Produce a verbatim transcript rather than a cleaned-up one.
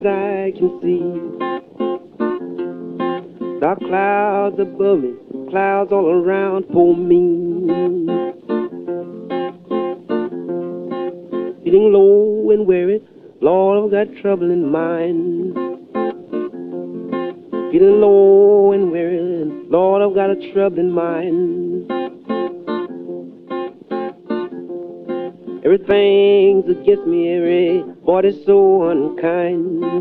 I can see. Dark clouds above me, clouds all around for me. Feeling low and weary, Lord, I've got trouble in mind. Feeling low and weary, Lord, I've got a trouble in mind. Everything's against me, everybody's so unkind.